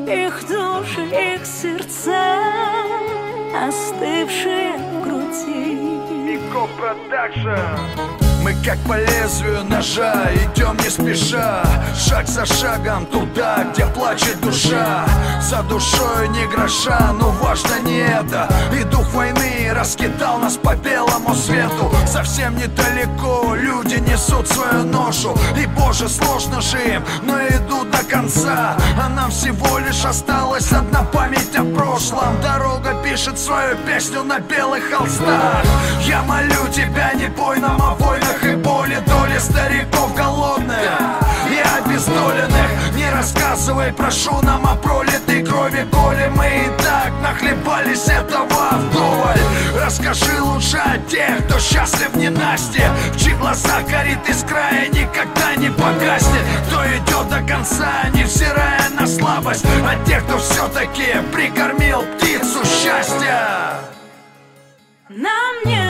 их души, их сердца, остывшие в груди. Мы как по лезвию ножа идем не спеша, шаг за шагом туда, где плачет душа. За душой ни гроша, но важно не это. И дух войны раскидал нас по белому свету. Совсем недалеко люди несут свою ношу. И, Боже, сложно же им, но идут до конца. А нам всего лишь осталась одна память о прошлом. Дорога пишет свою песню на белых холстах. Я молю тебя, не пой нам о войнах и боли, доли стариков голодных и обездоленных. Не рассказывай, прошу, нам о пролитой крови, коли мы и так нахлебались этого вдоволь. Расскажи лучше о тех, кто счастлив в ненастье, в чьих глазах горит искра и никогда не погаснет. Кто идет до конца, невзирая на слабость, о тех, кто все-таки прикормил птицу счастья. Нам не